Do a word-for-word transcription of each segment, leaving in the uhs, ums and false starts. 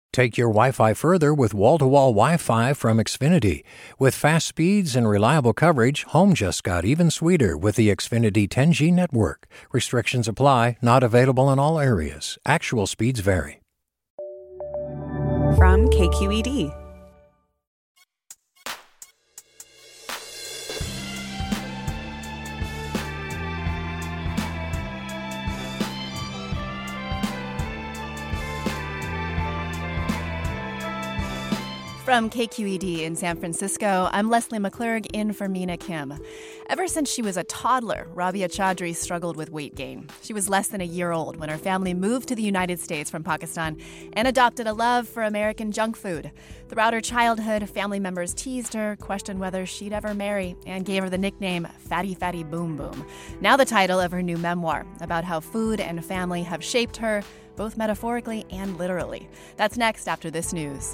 Take your Wi-Fi further with wall-to-wall Wi-Fi from Xfinity. With fast speeds and reliable coverage, home just got even sweeter with the Xfinity ten G network. Restrictions apply, not available in all areas. Actual speeds vary. From K Q E D. From K Q E D in San Francisco, I'm Leslie McClurg in for Mina Kim. Ever since she was a toddler, Rabia Chaudry struggled with weight gain. She was less than a year old when her family moved to the United States from Pakistan and adopted a love for American junk food. Throughout her childhood, family members teased her, questioned whether she'd ever marry, and gave her the nickname Fatty Fatty Boom Boom. Now the title of her new memoir, about how food and family have shaped her, both metaphorically and literally. That's next after this news.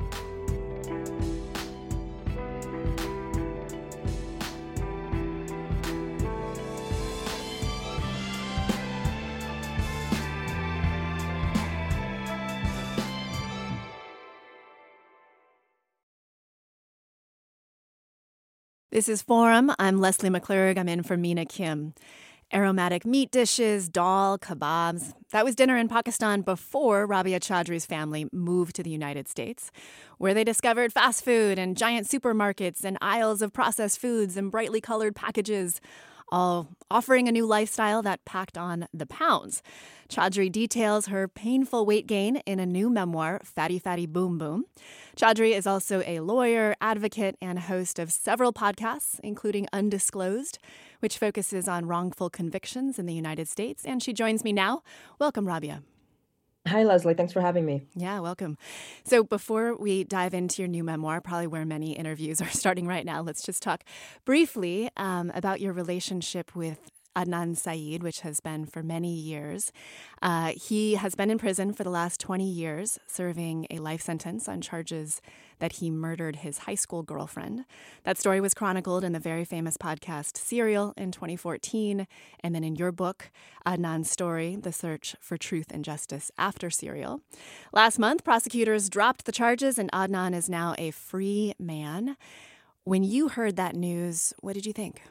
This is Forum. I'm Leslie McClurg. I'm in for Mina Kim. Aromatic meat dishes, dal, kebabs. That was dinner in Pakistan before Rabia Chaudry's family moved to the United States, where they discovered fast food and giant supermarkets and aisles of processed foods and brightly colored packages, all offering a new lifestyle that packed on the pounds. Chaudry details her painful weight gain in a new memoir, Fatty Fatty Boom Boom. Chaudry is also a lawyer, advocate, and host of several podcasts, including Undisclosed, which focuses on wrongful convictions in the United States. And she joins me now. Welcome, Rabia. Hi, Leslie. Thanks for having me. Yeah, welcome. So before we dive into your new memoir, probably where many interviews are starting right now, let's just talk briefly um, about your relationship with Adnan Syed, which has been for many years. Uh, he has been in prison for the last twenty years, serving a life sentence on charges that he murdered his high school girlfriend. That story was chronicled in the very famous podcast Serial in twenty fourteen, and then in your book, Adnan's Story, The Search for Truth and Justice After Serial. Last month, prosecutors dropped the charges, and Adnan is now a free man. When you heard that news, what did you think?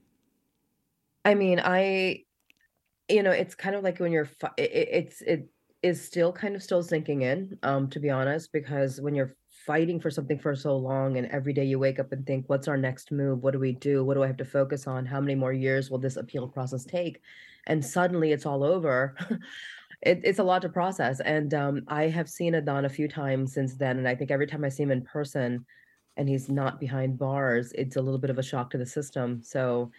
I mean, I, you know, it's kind of like when you're, fi- it, it- it's, it is still kind of still sinking in, um, to be honest, because when you're fighting for something for so long and every day you wake up and think, what's our next move? What do we do? What do I have to focus on? How many more years will this appeal process take? And suddenly it's all over. it, it's a lot to process. And um, I have seen Adnan a few times since then. And I think every time I see him in person and he's not behind bars, it's a little bit of a shock to the system. So,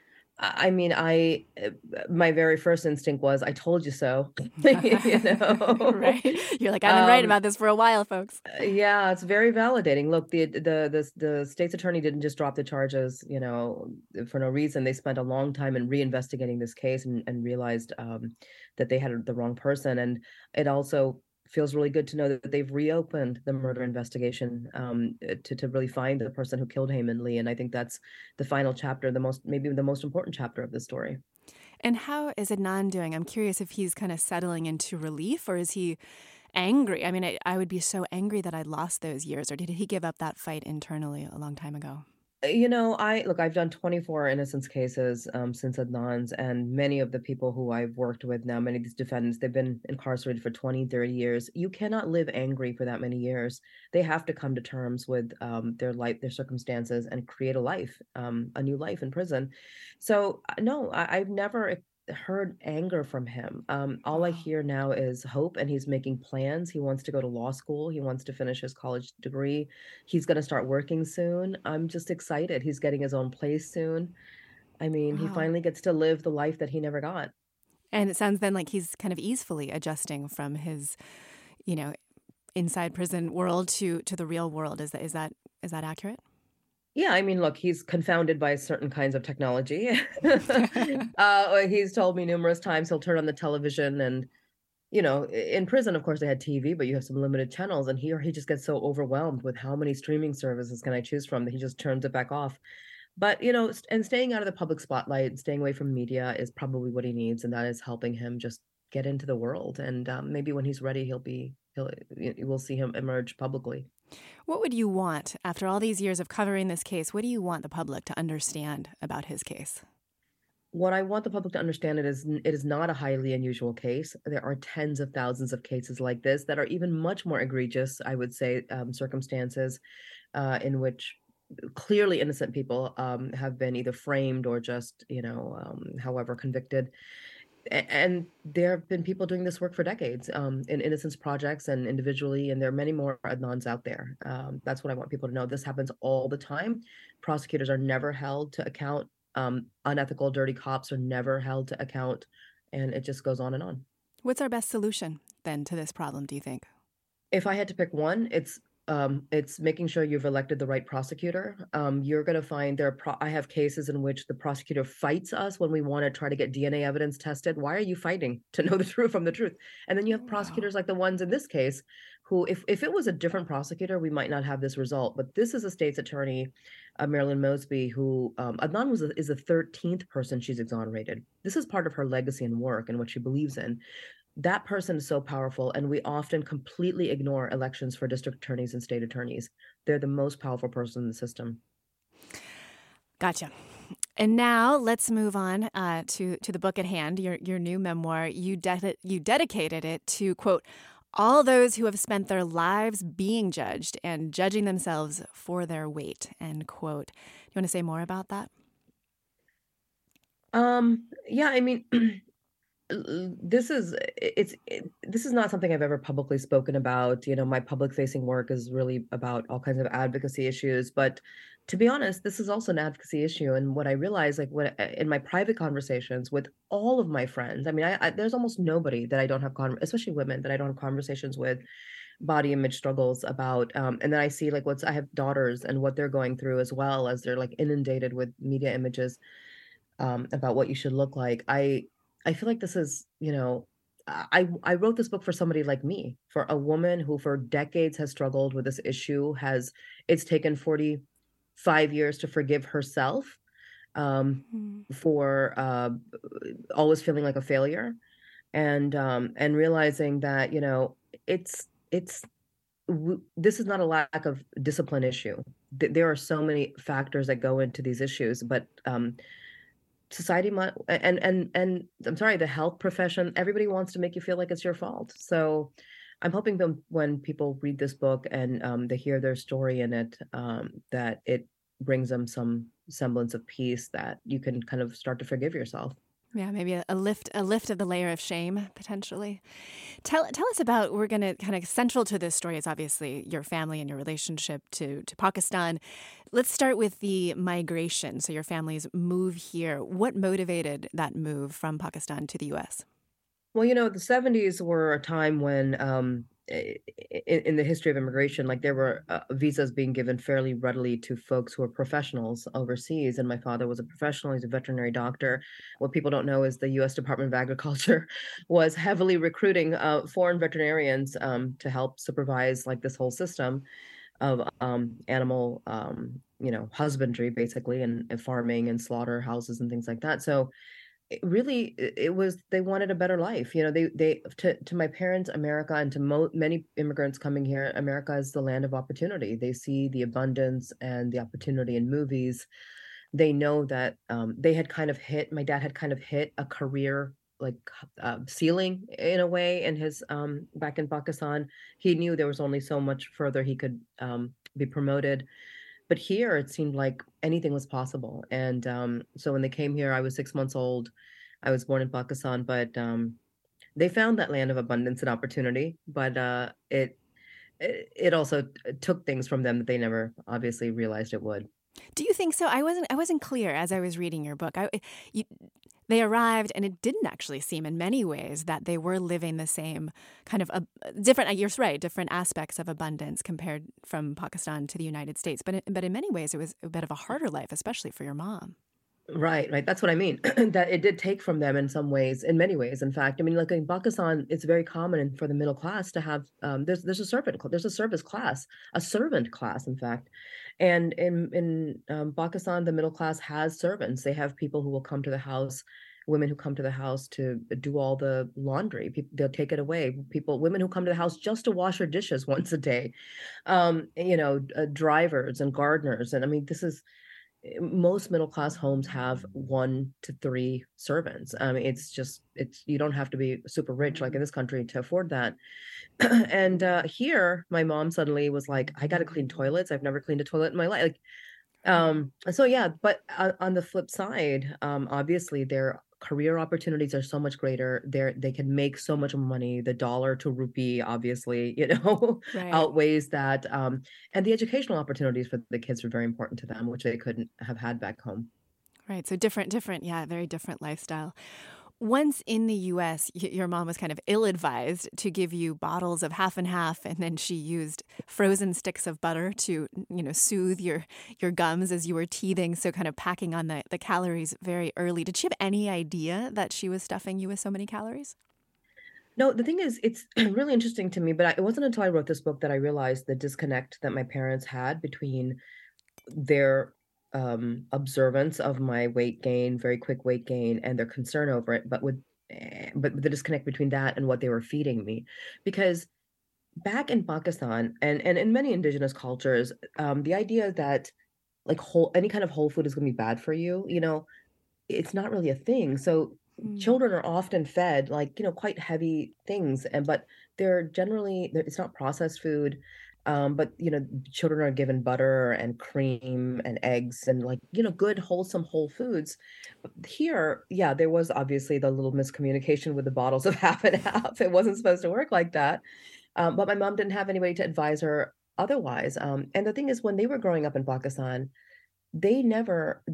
I mean, I uh, my very first instinct was, I told you so. You know, Right? You're like, I've been writing um, about this for a while, folks. yeah, it's very validating. Look, the the the the state's attorney didn't just drop the charges, you know, for no reason. They spent a long time in reinvestigating this case and, and realized um, that they had the wrong person. And it also feels really good to know that they've reopened the murder investigation um, to to really find the person who killed Heyman Lee. And I think that's the final chapter, the most maybe the most important chapter of the story. And how is Adnan doing? I'm curious if he's kind of settling into relief, or is he angry? I mean, I, I would be so angry that I lost those years. Or did he give up that fight internally a long time ago? You know, I look, I've done twenty-four innocence cases um, since Adnan's, and many of the people who I've worked with now, many of these defendants, they've been incarcerated for twenty, thirty years. You cannot live angry for that many years. They have to come to terms with um, their life, their circumstances, and create a life, um, a new life in prison. So, uh, no, I, I've never heard anger from him. Um, all I Wow. hear now is hope, and he's making plans. He wants to go to law school. He wants to finish his college degree. He's going to start working soon. I'm just excited. He's getting his own place soon. I mean, he Wow. finally gets to live the life that he never got. And it sounds then like he's kind of easily adjusting from his, you know, inside prison world to to the real world. Is that is that is that accurate? Yeah, I mean, look, he's confounded by certain kinds of technology. uh, he's told me numerous times he'll turn on the television and, you know, in prison, of course, they had T V, but you have some limited channels. And here he just gets so overwhelmed with how many streaming services can I choose from that he just turns it back off. But, you know, st- and staying out of the public spotlight and staying away from media is probably what he needs. And that is helping him just get into the world. And um, maybe when he's ready, he'll be he'll you will see him emerge publicly. What would you want, after all these years of covering this case, what do you want the public to understand about his case? What I want the public to understand it is it is not a highly unusual case. There are tens of thousands of cases like this that are even much more egregious, I would say, um, circumstances uh, in which clearly innocent people um, have been either framed or just, you know, um, however, convicted. A- And there have been people doing this work for decades um, in innocence projects and individually, and there are many more Adnans out there. Um, that's what I want people to know. This happens all the time. Prosecutors are never held to account. Um, unethical, dirty cops are never held to account, and it just goes on and on. What's our best solution then to this problem, do you think? If I had to pick one, it's um, it's making sure you've elected the right prosecutor. Um, you're going to find there. Are pro- I have cases in which the prosecutor fights us when we want to try to get D N A evidence tested. Why are you fighting to know the truth from the truth? And then you have Wow. prosecutors like the ones in this case, who, if if it was a different prosecutor, we might not have this result. But this is a state's attorney, uh, Marilyn Mosby, who um, Adnan was a, is the thirteenth person she's exonerated. This is part of her legacy and work and what she believes in. That person is so powerful, and we often completely ignore elections for district attorneys and state attorneys. They're the most powerful person in the system. Gotcha. And now let's move on uh, to to the book at hand, your your new memoir. You de- you dedicated it to, quote, all those who have spent their lives being judged and judging themselves for their weight, end quote. Do you want to say more about that? Um, yeah, I mean, this is it's it, this is not something I've ever publicly spoken about. You know, my public facing work is really about all kinds of advocacy issues, but to be honest, this is also an advocacy issue. And what I realize, like, when in my private conversations with all of my friends, I mean, I, I there's almost nobody that I don't have con especially women that I don't have conversations with body image struggles about. Um, and then I see like what's I have daughters and what they're going through as well, as they're like inundated with media images um, about what you should look like. I I feel like this is, you know, I I wrote this book for somebody like me, for a woman who for decades has struggled with this issue, has it's taken forty-five years to forgive herself um, Mhm. for uh, always feeling like a failure, and um, and realizing that, you know, it's it's w- this is not a lack of discipline issue. Th- There are so many factors that go into these issues, but um, society might and and and I'm sorry, the health profession, everybody wants to make you feel like it's your fault. So I'm hoping that when people read this book and um, they hear their story in it, um, that it brings them some semblance of peace, that you can kind of start to forgive yourself. Yeah, maybe a, a lift a lift of the layer of shame potentially. Tell tell us about, we're going to kind of, central to this story is obviously your family and your relationship to to Pakistan. Let's start with the migration. So your family's move here. What motivated that move from Pakistan to the U S? Well, you know, the seventies were a time when, um, i- i- in the history of immigration, like there were uh, visas being given fairly readily to folks who were professionals overseas. And my father was a professional, he's a veterinary doctor. What people don't know is the U S Department of Agriculture was heavily recruiting uh, foreign veterinarians um, to help supervise like this whole system of um, animal, um, you know, husbandry, basically, and, and farming and slaughterhouses and things like that. So it really it it was they wanted a better life. You know, they they to to my parents, America, and to mo many immigrants coming here, America is the land of opportunity. They see the abundance and the opportunity in movies. They know that um, they had kind of hit my dad had kind of hit a career like uh, ceiling in a way in his um back in Pakistan. He knew there was only so much further he could um be promoted, but here it seemed like anything was possible. And um, so when they came here, I was six months old. I was born in Pakistan, but um, they found that land of abundance and opportunity. But uh, it it it also t- took things from them that they never obviously realized it would. Do you think so? I wasn't I wasn't clear as I was reading your book. I, you, they arrived, and it didn't actually seem, in many ways, that they were living the same kind of a different. You're right, different aspects of abundance compared from Pakistan to the United States. But it, but in many ways, it was a bit of a harder life, especially for your mom. Right, right. That's what I mean. That it did take from them in some ways, in many ways. In fact, I mean, like in Pakistan, it's very common and for the middle class to have um, there's there's a servant cl- there's a service class, a servant class, in fact. And in in um, Pakistan, the middle class has servants. They have people who will come to the house women who come to the house to do all the laundry. People, they'll take it away. People, women who come to the house just to wash her dishes once a day. Um, you know, uh, drivers and gardeners. And I mean, this is most middle class homes have one to three servants. I mean, it's just it's you don't have to be super rich like in this country to afford that. And uh, here, my mom suddenly was like, "I got to clean toilets. I've never cleaned a toilet in my life." Like, um, so yeah. But uh, on the flip side, um, obviously their career opportunities are so much greater. They're they can make so much more money. The dollar to rupee, obviously, you know, Right. outweighs that. Um, and the educational opportunities for the kids are very important to them, which they couldn't have had back home. Right. So different, different, yeah, very different lifestyle. Once in the U S, y- your mom was kind of ill-advised to give you bottles of half and half, and then she used frozen sticks of butter to, you know, soothe your your gums as you were teething. So kind of packing on the, the calories very early. Did she have any idea that she was stuffing you with so many calories? No, the thing is, it's really interesting to me, but I, it wasn't until I wrote this book that I realized the disconnect that my parents had between their um, observance of my weight gain, very quick weight gain, and their concern over it, but with eh, but the disconnect between that and what they were feeding me, because back in Pakistan and and in many indigenous cultures, um, the idea that like whole any kind of whole food is going to be bad for you, you know, it's not really a thing. So Mm. children are often fed like, you know, quite heavy things and but they're generally they're, it's not processed food. Um, but you know, children are given butter and cream and eggs and like, you know, good wholesome whole foods. Here, yeah, there was obviously the little miscommunication with the bottles of half and half. It wasn't supposed to work like that. Um, but my mom didn't have anybody to advise her otherwise. Um, and the thing is, when they were growing up in Pakistan, they never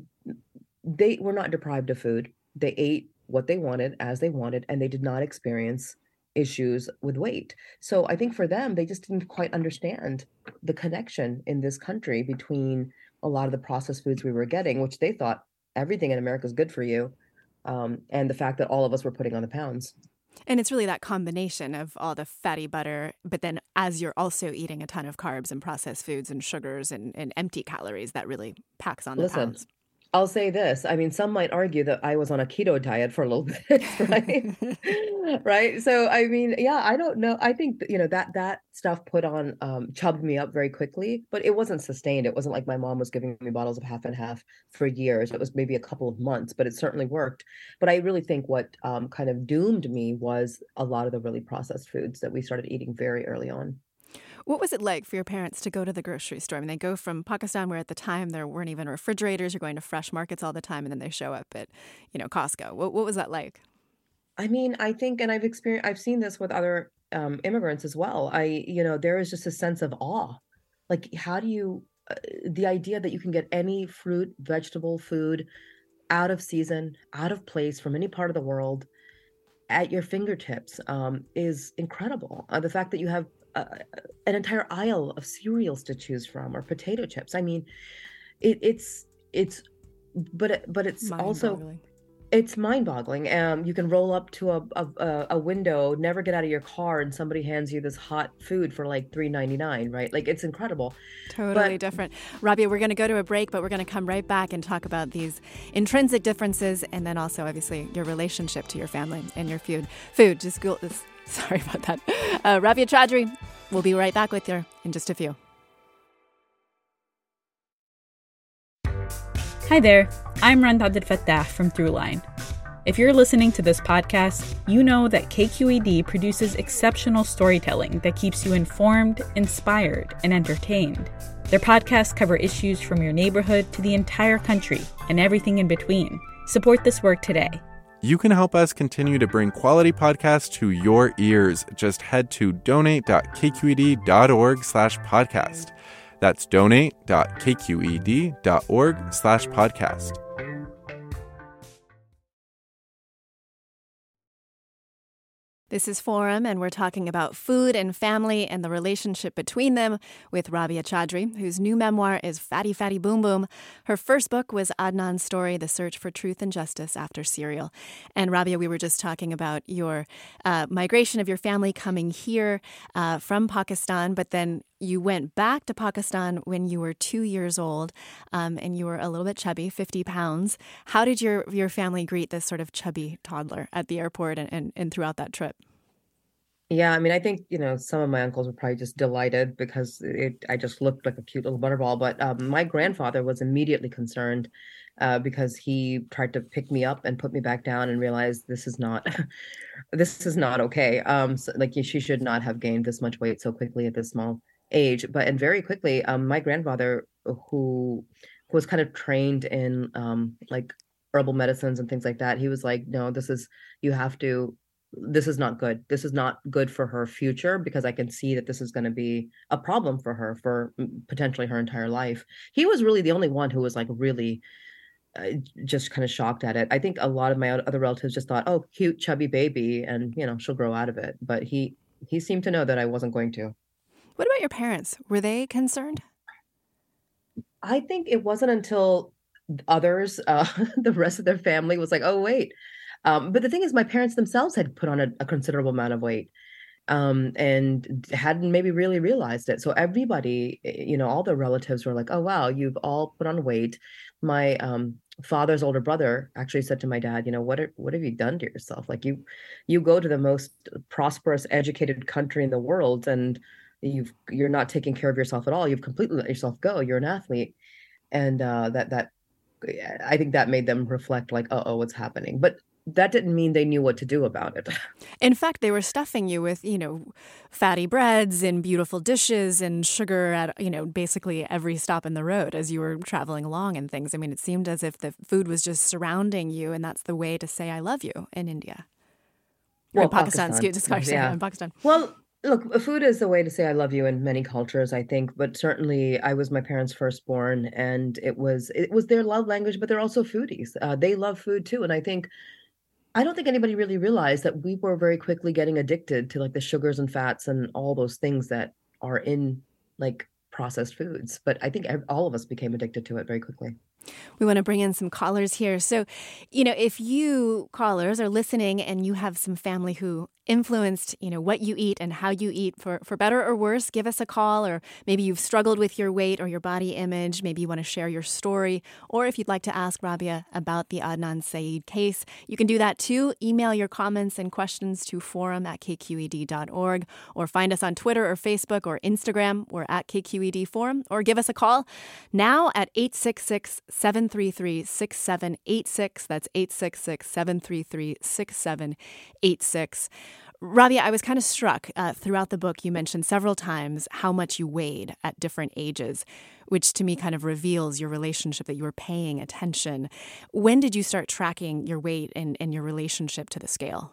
they were not deprived of food. They ate what they wanted as they wanted, and they did not experience issues with weight. So I think for them, they just didn't quite understand the connection in this country between a lot of the processed foods we were getting, which they thought everything in America is good for you, um, and the fact that all of us were putting on the pounds. And it's really that combination of all the fatty butter, but then as you're also eating a ton of carbs and processed foods and sugars and, and empty calories, that really packs on the Listen, pounds. I'll say this. I mean, some might argue that I was on a keto diet for a little bit, right? Right. So, I mean, yeah, I don't know. I think, you know, that that stuff put on um chubbed me up very quickly, but it wasn't sustained. It wasn't like my mom was giving me bottles of half and half for years. It was maybe a couple of months, but it certainly worked. But I really think what um kind of doomed me was a lot of the really processed foods that we started eating very early on. What was it like for your parents to go to the grocery store? I mean, they go from Pakistan, where at the time there weren't even refrigerators. You're going to fresh markets all the time, and then they show up at, you know, Costco. What what was that like? I mean, I think, and I've experienced, I've seen this with other um, immigrants as well. I, you know, there is just a sense of awe. Like, how do you, uh, the idea that you can get any fruit, vegetable, food out of season, out of place from any part of the world at your fingertips um, is incredible. Uh, the fact that you have uh, an entire aisle of cereals to choose from or potato chips. I mean, it, it's, it's, but, it- but it's also Mind-boggling. it's mind-boggling. Um, you can roll up to a, a a a window, never get out of your car, and somebody hands you this hot food for like three ninety-nine, right? Like it's incredible. Totally But different. Rabia, we're going to go to a break, but we're going to come right back and talk about these intrinsic differences and then also, obviously, your relationship to your family and your food. Food, just go. Sorry about that. Uh, Rabia Chaudhry, we'll be right back with you in just a few. Hi there, I'm Rand Abdel Fattah from Throughline. If you're listening to this podcast, you know that K Q E D produces exceptional storytelling that keeps you informed, inspired, and entertained. Their podcasts cover issues from your neighborhood to the entire country and everything in between. Support this work today. You can help us continue to bring quality podcasts to your ears. Just head to donate.kqed.org slash podcast. That's donate.kqed.org slash podcast. This is Forum, and we're talking about food and family and the relationship between them with Rabia Chaudhry, whose new memoir is Fatty Fatty Boom Boom. Her first book was Adnan's Story, The Search for Truth and Justice After Serial. And Rabia, we were just talking about your uh, migration of your family coming here uh, from Pakistan, but then you went back to Pakistan when you were two years old, um, and you were a little bit chubby, fifty pounds. How did your your family greet this sort of chubby toddler at the airport and, and, and throughout that trip? Yeah, I mean, I think, you know, some of my uncles were probably just delighted because it, I just looked like a cute little butterball. But um, my grandfather was immediately concerned uh, because he tried to pick me up and put me back down and realized this is not, this is not okay. Um, so, like she should not have gained this much weight so quickly at this small age. But and very quickly, um, my grandfather, who, who was kind of trained in um, like herbal medicines and things like that, he was like, no, this is, you have to. This is not good. This is not good for her future because I can see that this is going to be a problem for her for potentially her entire life. He was really the only one who was like really uh, just kind of shocked at it. I think a lot of my other relatives just thought, oh, cute, chubby baby, and you know, she'll grow out of it. But he he seemed to know that I wasn't going to. What about your parents? Were they concerned? I think it wasn't until others, uh, the rest of their family was like, oh, wait. Um, but the thing is, my parents themselves had put on a, a considerable amount of weight um, and hadn't maybe really realized it. So everybody, you know, all the relatives were like, oh, wow, you've all put on weight. My um, father's older brother actually said to my dad, you know, what are, what have you done to yourself? Like you, you go to the most prosperous, educated country in the world and you've, you're not taking care of yourself at all. You've completely let yourself go. You're an athlete. And uh, that, that, I think that made them reflect like, uh oh, what's happening? But that didn't mean they knew what to do about it. In fact, they were stuffing you with, you know, fatty breads and beautiful dishes and sugar at, you know, basically every stop in the road as you were traveling along and things. I mean, it seemed as if the food was just surrounding you, and that's the way to say I love you in India. Or Well, in Pakistan, Pakistan. excuse me, Yeah. in Pakistan. Well, look, food is the way to say I love you in many cultures, I think. But certainly, I was my parents' firstborn, and it was it was their love language. But they're also foodies. Uh, they love food too, and I think. I don't think anybody really realized that we were very quickly getting addicted to like the sugars and fats and all those things that are in like processed foods. But I think ev- all of us became addicted to it very quickly. We want to bring in some callers here. So, you know, if you callers are listening and you have some family who influenced, you know, what you eat and how you eat for, for better or worse, give us a call. Or maybe you've struggled with your weight or your body image. Maybe you want to share your story. Or if you'd like to ask Rabia about the Adnan Syed case, you can do that too. Email your comments and questions to forum at k q e d dot org, or find us on Twitter or Facebook or Instagram. We're at K Q E D Forum, or give us a call now at eight six six, seven three three, six seven eight six. That's eight six six, seven three three, six seven eight six. Rabia, I was kind of struck uh, throughout the book. You mentioned several times how much you weighed at different ages, which to me kind of reveals your relationship, that you were paying attention. When did you start tracking your weight and, and your relationship to the scale?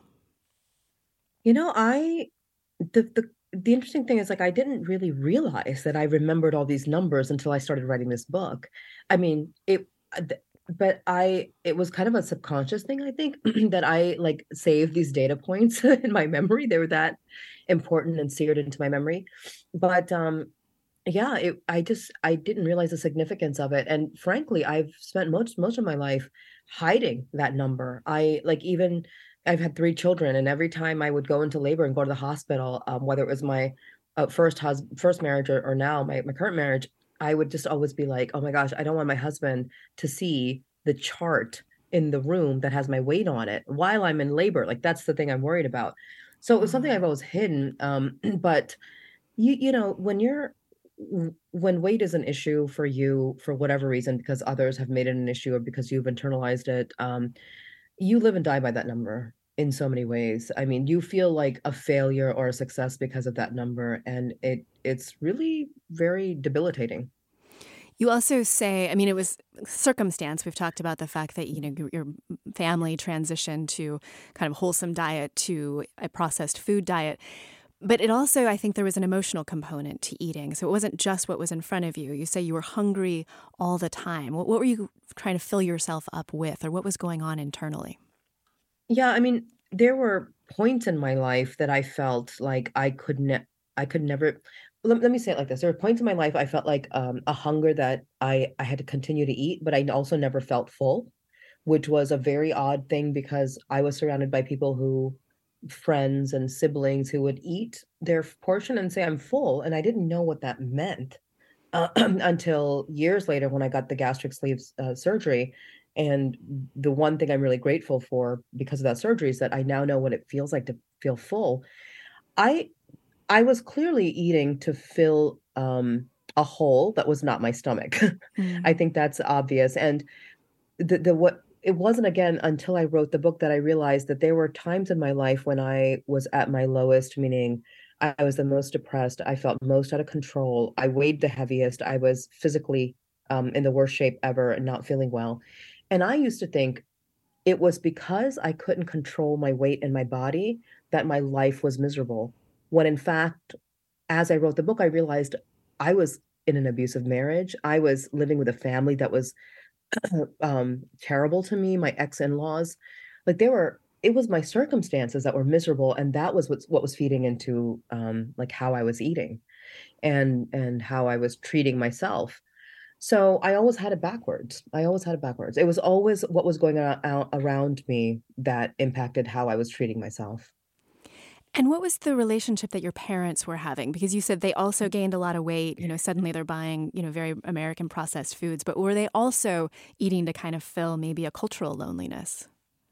You know, I the the the interesting thing is like I didn't really realize that I remembered all these numbers until I started writing this book. I mean, it but I it was kind of a subconscious thing, I think, that I like saved these data points in my memory. They were that important and seared into my memory. But um yeah, it I just I didn't realize the significance of it. And frankly, I've spent most most of my life hiding that number. I like even I've had three children, and every time I would go into labor and go to the hospital, um, whether it was my uh, first husband, first marriage, or, or now my, my current marriage, I would just always be like, "Oh my gosh, I don't want my husband to see the chart in the room that has my weight on it while I'm in labor." Like that's the thing I'm worried about. So it was something I've always hidden. Um, but you you know when you're when weight is an issue for you for whatever reason, because others have made it an issue or because you've internalized it, um, you live and die by that number in so many ways. I mean, you feel like a failure or a success because of that number, and it it's really very debilitating. You also say, I mean, it was circumstance. We've talked about the fact that, you know, your family transitioned to kind of wholesome diet to a processed food diet. But it also, I think there was an emotional component to eating. So it wasn't just what was in front of you. You say you were hungry all the time. What, what were you trying to fill yourself up with, or what was going on internally? Yeah, I mean, there were points in my life that I felt like I could ne- I could never. Let, let me say it like this: there were points in my life I felt like um, a hunger that I I had to continue to eat, but I also never felt full, which was a very odd thing because I was surrounded by people who friends and siblings who would eat their portion and say, I'm full. And I didn't know what that meant uh, until years later when I got the gastric sleeve uh, surgery. And the one thing I'm really grateful for because of that surgery is that I now know what it feels like to feel full. I I was clearly eating to fill um, a hole that was not my stomach. Mm. I think that's obvious. And the the what it wasn't again until I wrote the book that I realized that there were times in my life when I was at my lowest, meaning I I was the most depressed, I felt most out of control, I weighed the heaviest, I was physically um, in the worst shape ever and not feeling well. And I used to think it was because I couldn't control my weight and my body that my life was miserable. When in fact, as I wrote the book, I realized I was in an abusive marriage. I was living with a family that was um, terrible to me, my ex-in-laws. Like they were, it was my circumstances that were miserable, and that was what's what was feeding into um, like how I was eating and and how I was treating myself. So I always had it backwards. I always had it backwards. It was always what was going on out around me that impacted how I was treating myself. And what was the relationship that your parents were having? Because you said they also gained a lot of weight. You know, suddenly they're buying, you know, very American processed foods. But were they also eating to kind of fill maybe a cultural loneliness?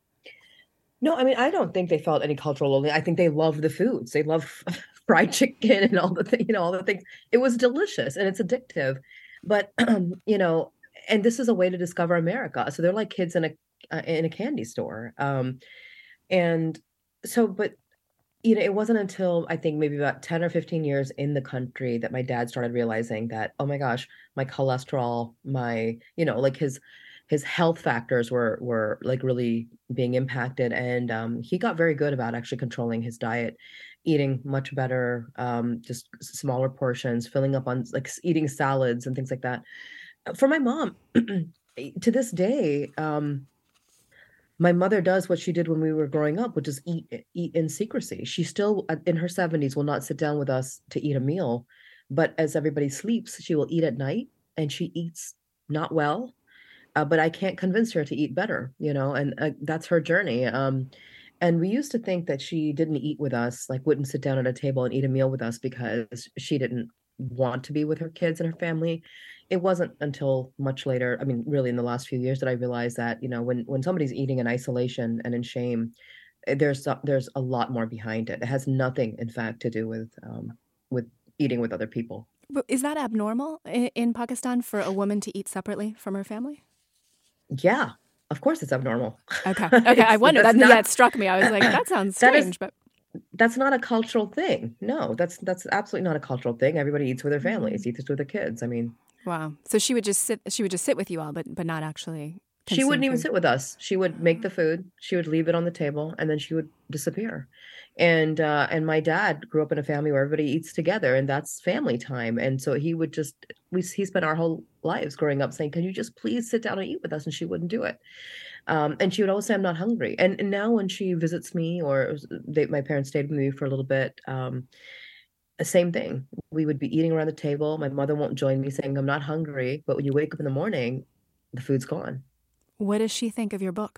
No, I mean, I don't think they felt any cultural loneliness. I think they love the foods. They love fried chicken and all the thing, you know, all the things. It was delicious and it's addictive. But um, you know, and this is a way to discover America. So they're like kids in a uh, in a candy store. Um, and so, but you know, it wasn't until I think maybe about ten or fifteen years in the country that my dad started realizing that, oh my gosh, my cholesterol, my, you know, like his his health factors were were like really being impacted. And um, he got very good about actually controlling his diet, eating much better, um, just smaller portions, filling up on like eating salads and things like that. For my mom, to this day, um, my mother does what she did when we were growing up, which is eat eat in secrecy. She still, uh, in her seventies, will not sit down with us to eat a meal, but as everybody sleeps, she will eat at night, and she eats not well. Uh, but I can't convince her to eat better, you know, and uh, that's her journey. Um, and we used to think that she didn't eat with us, like wouldn't sit down at a table and eat a meal with us because she didn't want to be with her kids and her family. It wasn't until much later, I mean, really in the last few years that I realized that, you know, when when somebody's eating in isolation and in shame, eh, there's a- there's a lot more behind it. It has nothing, in fact, to do with um, with eating with other people. But is that abnormal i- in Pakistan for a woman to eat separately from her family? Yeah, of course it's abnormal. Okay. Okay. I It's, wonder. that's That, not that struck me. I was like, that sounds that is strange, but that's not a cultural thing. No, that's that's absolutely not a cultural thing. Everybody eats with their families, eats with their kids. I mean, wow. So she would just sit. She would just sit with you all, but but not actually she consume wouldn't even food. sit with us. She would make the food, she would leave it on the table, and then she would disappear. And uh, and my dad grew up in a family where everybody eats together, and that's family time. And so he would just we he spent our whole lives growing up saying, "Can you just please sit down and eat with us?" And she wouldn't do it. Um, and she would always say, "I'm not hungry." And, and now when she visits me, or it was- they, my parents stayed with me for a little bit, um, the same thing. We would be eating around the table. My mother won't join me, saying, "I'm not hungry." But when you wake up in the morning, the food's gone. What does she think of your book?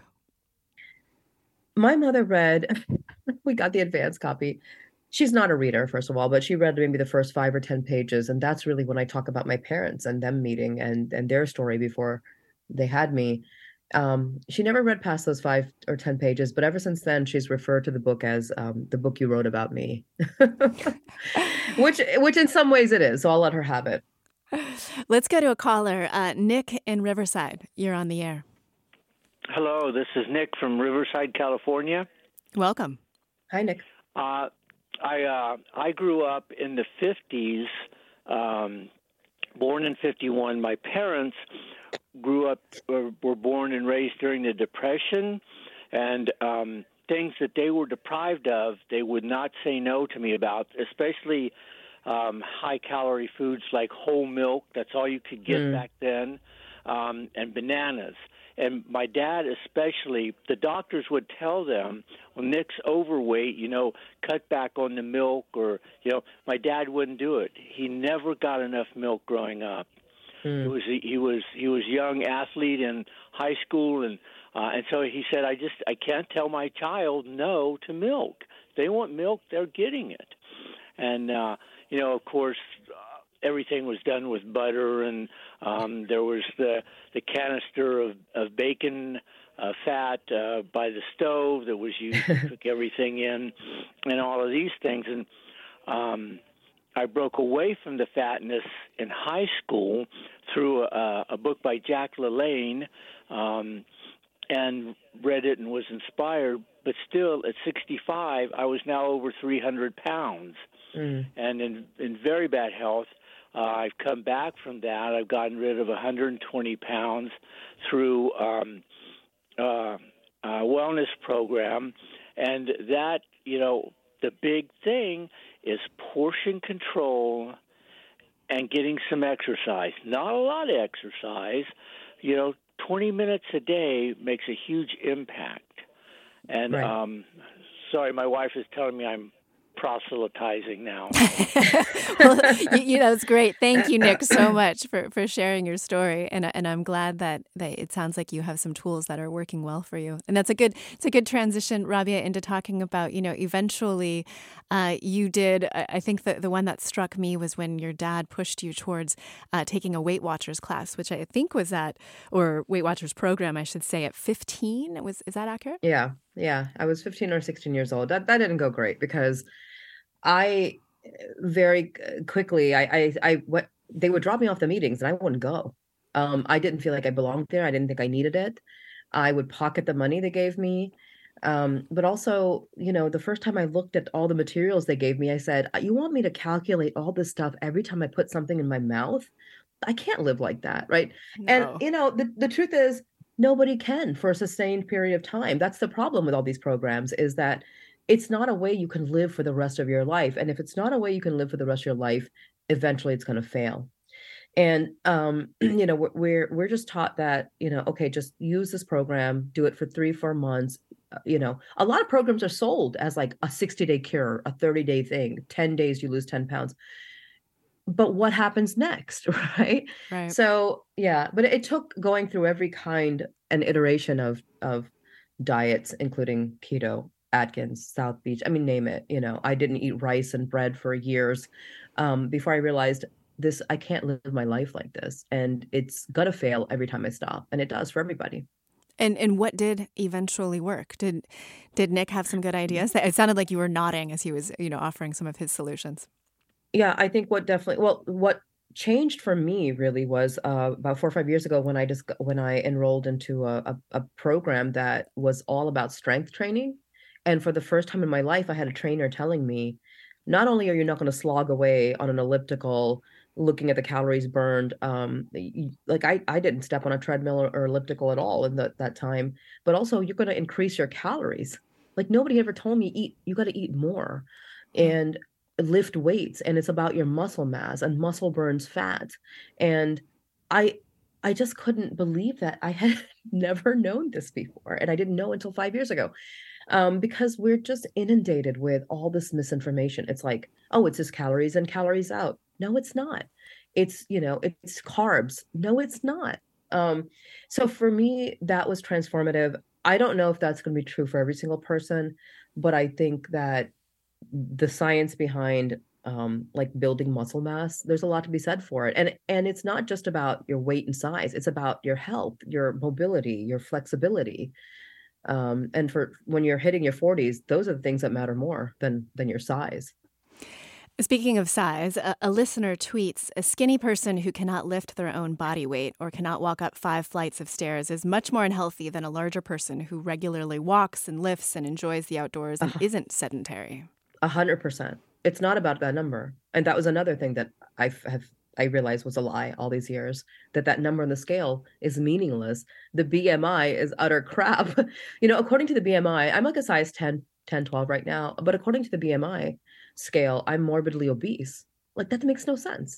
My mother read, we got the advanced copy. She's not a reader, first of all, but she read maybe the first five or ten pages. And that's really when I talk about my parents and them meeting and, and their story before they had me. Um, she never read past those five or ten pages, but ever since then, she's referred to the book as um, the book you wrote about me, which which in some ways it is. So I'll let her have it. Let's go to a caller. Uh, Nick in Riverside. You're on the air. Hello, this is Nick from Riverside, California. Welcome. Hi, Nick. Uh, I uh, I grew up in the fifties, um, born in fifty-one. My parents grew up, uh, were born and raised during the Depression, and um, things that they were deprived of, they would not say no to me about, especially um, high-calorie foods like whole milk. That's all you could get Mm. back then, um, and bananas. And my dad especially, the doctors would tell them, well, Nick's overweight, you know, cut back on the milk, or, you know, my dad wouldn't do it. He never got enough milk growing up. Mm. He was he was he was a young athlete in high school, and uh, and so he said, I just I can't tell my child no to milk. they want milk, they're getting it. And, uh, you know, of course, uh, everything was done with butter, and um, there was the, the canister of, of bacon uh, fat uh, by the stove that was used to cook everything in, and all of these things. And um, I broke away from the fatness in high school through a, a book by Jack LaLanne, um, and read it and was inspired. But still, at sixty-five, I was now over three hundred pounds. Mm. And in, in very bad health. Uh, I've come back from that. I've gotten rid of one hundred twenty pounds through um, uh, a wellness program. And that, you know, the big thing is portion control and getting some exercise. Not a lot of exercise. You know, twenty minutes a day makes a huge impact. And right. um, sorry, my wife is telling me I'm proselytizing now. Well, you, you know, it's great. Thank you, Nick, so much for, for sharing your story. And and I'm glad that, that it sounds like you have some tools that are working well for you. And that's a good it's a good transition, Rabia, into talking about, you know, eventually uh, you did, I think the, the one that struck me was when your dad pushed you towards uh, taking a Weight Watchers class, which I think was at, or Weight Watchers program, I should say, at fifteen. Was Is that accurate? Yeah. Yeah. I was fifteen or sixteen years old. That, that didn't go great because I very quickly, I, I, I, what they would drop me off the meetings and I wouldn't go. Um, I didn't feel like I belonged there. I didn't think I needed it. I would pocket the money they gave me. Um, but also, you know, the first time I looked at all the materials they gave me, I said, you want me to calculate all this stuff every time I put something in my mouth? I can't live like that. Right. No. And, you know, the, the truth is nobody can for a sustained period of time. That's the problem with all these programs, is that it's not a way you can live for the rest of your life. And if it's not a way you can live for the rest of your life, eventually it's going to fail. And, um, you know, we're, we're just taught that, you know, okay, just use this program, do it for three, four months. Uh, you know, a lot of programs are sold as like a sixty day cure, a thirty day thing, ten days, you lose ten pounds. But what happens next? Right. Right. So, yeah, but it took going through every kind and iteration of, of diets, including keto, Atkins, South Beach, I mean, name it. You know, I didn't eat rice and bread for years um, before I realized this, I can't live my life like this. And it's going to fail every time I stop. And it does for everybody. And and what did eventually work? Did did Nick have some good ideas? It sounded like you were nodding as he was, you know, offering some of his solutions. Yeah, I think what definitely, well, what changed for me really was uh, about four or five years ago when I just, when I enrolled into a, a, a program that was all about strength training. And for the first time in my life, I had a trainer telling me, not only are you not going to slog away on an elliptical, looking at the calories burned, um, like I, I didn't step on a treadmill or, or elliptical at all in the, that time, but also you're going to increase your calories. Like nobody ever told me, eat, you got to eat more and lift weights. And it's about your muscle mass, and muscle burns fat. And I, I just couldn't believe that I had never known this before. And I didn't know until five years ago. Um, because we're just inundated with all this misinformation. It's like, oh, it's just calories in, calories out. No, it's not. It's, you know, it's carbs. No, it's not. Um, so for me, that was transformative. I don't know if that's going to be true for every single person, but I think that the science behind um, like building muscle mass, there's a lot to be said for it. And, and it's not just about your weight and size. It's about your health, your mobility, your flexibility. Um, and for when you're hitting your forties, those are the things that matter more than than your size. Speaking of size, a, a listener tweets, a skinny person who cannot lift their own body weight or cannot walk up five flights of stairs is much more unhealthy than a larger person who regularly walks and lifts and enjoys the outdoors and uh, isn't sedentary. A hundred percent. It's not about that number. And that was another thing that I have I realized was a lie all these years, that that number on the scale is meaningless. The B M I is utter crap. You know, according to the B M I, I'm like a size ten, ten, twelve right now, but according to the B M I scale, I'm morbidly obese. Like that makes no sense.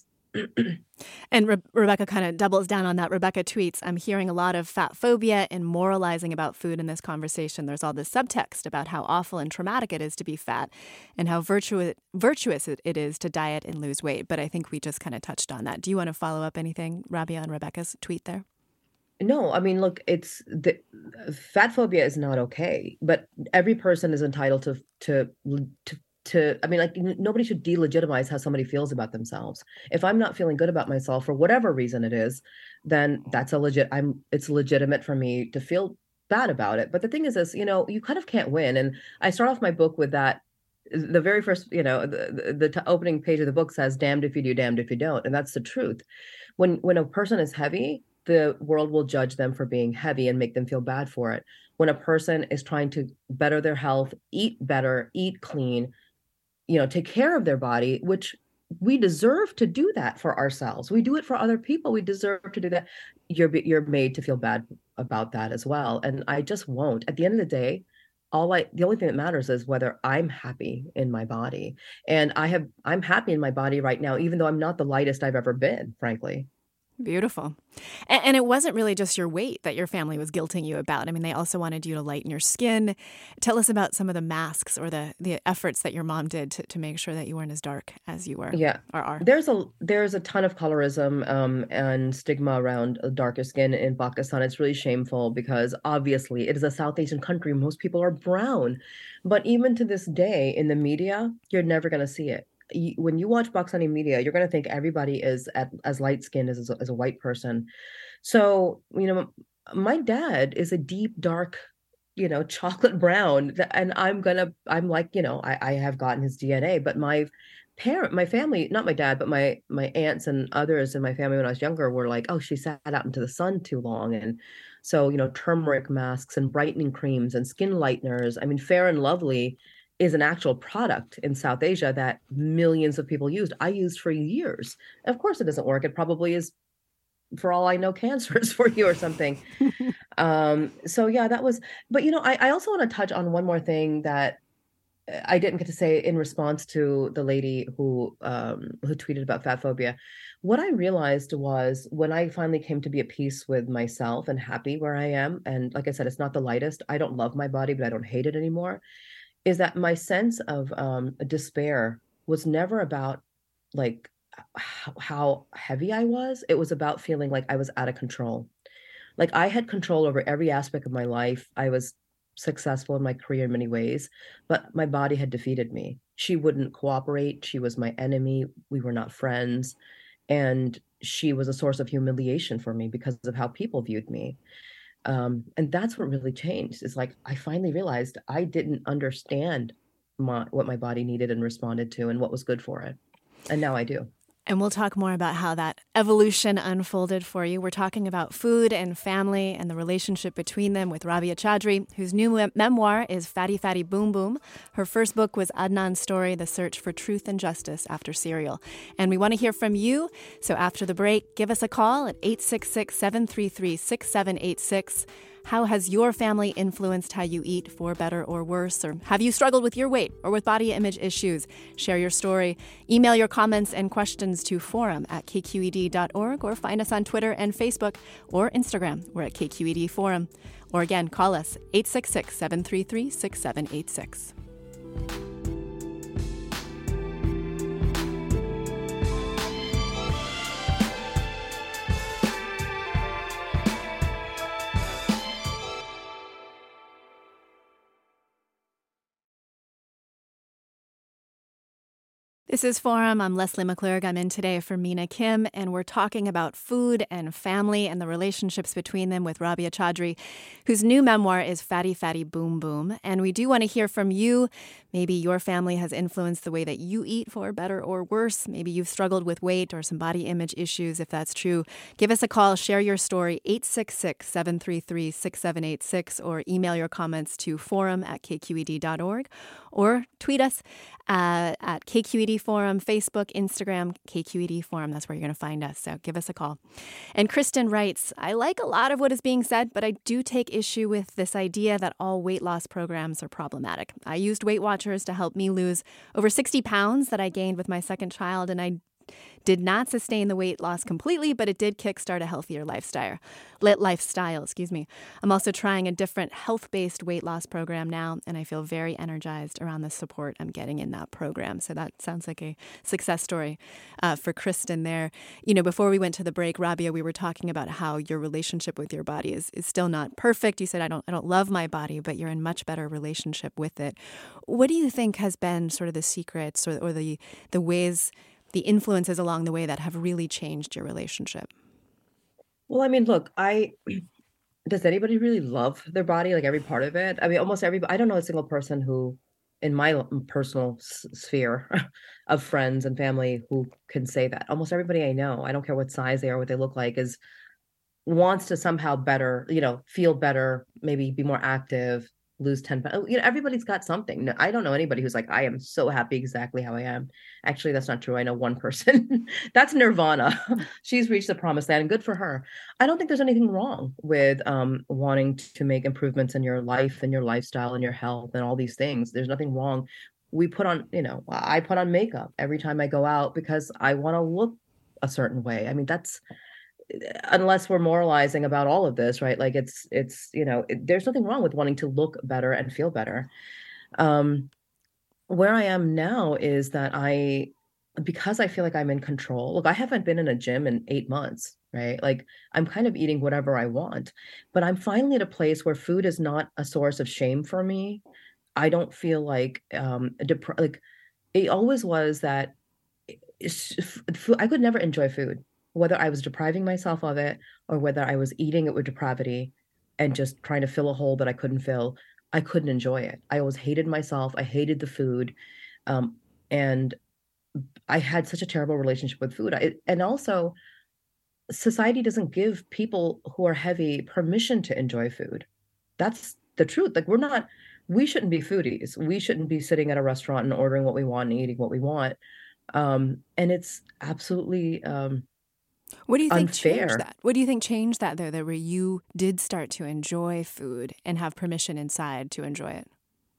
And Re- Rebecca kind of doubles down on that. Rebecca tweets, I'm hearing a lot of fat phobia and moralizing about food in this conversation. There's all this subtext about how awful and traumatic it is to be fat and how virtu- virtuous it is to diet and lose weight. But I think we just kind of touched on that. Do you want to follow up anything, Rabia, on Rebecca's tweet there? No, I mean, look, it's the fat phobia is not okay, but every person is entitled to to to to. I mean, like n- nobody should delegitimize how somebody feels about themselves. If I'm not feeling good about myself for whatever reason it is, then that's a legit. I'm. It's legitimate for me to feel bad about it. But the thing is, is you know, you kind of can't win. And I start off my book with that. The very first, you know, the the, the t- opening page of the book says, "Damned if you do, damned if you don't," and that's the truth. When when a person is heavy, the world will judge them for being heavy and make them feel bad for it. When a person is trying to better their health, eat better, eat clean, you know, take care of their body, which we deserve to do that for ourselves. We do it for other people. We deserve to do that. You're you're made to feel bad about that as well. And I just won't. At the end of the day, all I the only thing that matters is whether I'm happy in my body. And I have I'm happy in my body right now, even though I'm not the lightest I've ever been, frankly. Beautiful. And, and it wasn't really just your weight that your family was guilting you about. I mean, they also wanted you to lighten your skin. Tell us about some of the masks or the, the efforts that your mom did to, to make sure that you weren't as dark as you were Yeah. or are. There's a there's a ton of colorism um, and stigma around uh, darker skin in Pakistan. It's really shameful because obviously it is a South Asian country. Most people are brown. But even to this day in the media, you're never going to see it. Y- When you watch Pakistani media, you're going to think everybody is at, as light skinned as, as a white person. So, you know, my dad is a deep, dark, you know, chocolate brown. th- And I'm gonna, I'm like, you know, I, I have gotten his D N A, but my parent, my family, not my dad, but my my aunts and others in my family when I was younger were like, oh, she sat out into the sun too long. And so, you know, turmeric masks and brightening creams and skin lighteners. I mean, Fair and Lovely is an actual product in South Asia that millions of people used. I used for years. Of course, it doesn't work. It probably is, for all I know, cancerous for you or something. Um, so yeah, that was, but you know, I, I also want to touch on one more thing that uh, I didn't get to say in response to the lady who um who tweeted about fat phobia. What I realized was when I finally came to be at peace with myself and happy where I am, and like I said, it's not the lightest. I don't love my body, but I don't hate it anymore. Is that my sense of um despair was never about like h- how heavy I was. It was about feeling like I was out of control, like I had control over every aspect of my life. I was successful in my career in many ways, but my body had defeated me. She wouldn't cooperate. She was my enemy. We were not friends. And she was a source of humiliation for me because of how people viewed me. Um, and that's what really changed. It's like I finally realized I didn't understand my, what my body needed and responded to and what was good for it. And now I do. And we'll talk more about how that evolution unfolded for you. We're talking about food and family and the relationship between them with Rabia Chaudry, whose new me- memoir is Fatty Fatty Boom Boom. Her first book was Adnan's Story, The Search for Truth and Justice After Serial. And we want to hear from you. So after the break, give us a call at eight six six, seven three three, six seven eight six. How has your family influenced how you eat, for better or worse? Or have you struggled with your weight or with body image issues? Share your story. Email your comments and questions to forum at k q e d dot org or find us on Twitter and Facebook or Instagram. We're at K Q E D Forum. Or again, call us eight six six, seven three three, six seven eight six. This is Forum. I'm Leslie McClurg. I'm in today for Mina Kim, and we're talking about food and family and the relationships between them with Rabia Chaudry, whose new memoir is Fatty Fatty Boom Boom. And we do want to hear from you. Maybe your family has influenced the way that you eat, for better or worse. Maybe you've struggled with weight or some body image issues. If that's true, give us a call. Share your story, eight six six, seven three three, six seven eight six, or email your comments to forum at k q e d dot org, or tweet us uh, at K Q E D Forum, Facebook, Instagram, K Q E D Forum. That's where you're going to find us. So give us a call. And Kristen writes, I like a lot of what is being said, but I do take issue with this idea that all weight loss programs are problematic. I used Weight Watchers to help me lose over sixty pounds that I gained with my second child, and I did not sustain the weight loss completely, but it did kickstart a healthier lifestyle. Lit lifestyle, excuse me. I'm also trying a different health-based weight loss program now, and I feel very energized around the support I'm getting in that program. So that sounds like a success story uh, for Kristen there. You know, before we went to the break, Rabia, we were talking about how your relationship with your body is, is still not perfect. You said, I don't, I don't love my body, but you're in much better relationship with it. What do you think has been sort of the secrets or, or the the ways, the influences along the way that have really changed your relationship? Well, I mean, look, I does anybody really love their body, like every part of it? I mean, almost everybody. I don't know a single person who, in my personal s- sphere of friends and family, who can say that. Almost everybody I know, I don't care what size they are, what they look like, is wants to somehow better, you know, feel better, maybe be more active, lose ten pounds. You know, everybody's got something. No, I don't know anybody who's like, I am so happy exactly how I am. Actually, that's not true. I know one person. That's Nirvana. She's reached the promised land, and good for her. I don't think there's anything wrong with um, wanting to make improvements in your life and your lifestyle and your health and all these things. There's nothing wrong. We put on, you know, I put on makeup every time I go out because I want to look a certain way. I mean, that's, unless we're moralizing about all of this, right? Like it's, it's, you know, it, there's nothing wrong with wanting to look better and feel better. Um, where I am now is that I, because I feel like I'm in control. Look, I haven't been in a gym in eight months, right? Like I'm kind of eating whatever I want, but I'm finally at a place where food is not a source of shame for me. I don't feel like, um, dep- like it always was that it's, f- I could never enjoy food, whether I was depriving myself of it or whether I was eating it with depravity and just trying to fill a hole that I couldn't fill. I couldn't enjoy it. I always hated myself. I hated the food. Um, and I had such a terrible relationship with food. I, and also, society doesn't give people who are heavy permission to enjoy food. That's the truth. Like, we're not, we shouldn't be foodies. We shouldn't be sitting at a restaurant and ordering what we want and eating what we want. Um, and it's absolutely um, What do you think changed unfair. that? What do you think changed that, though, that where you did start to enjoy food and have permission inside to enjoy it?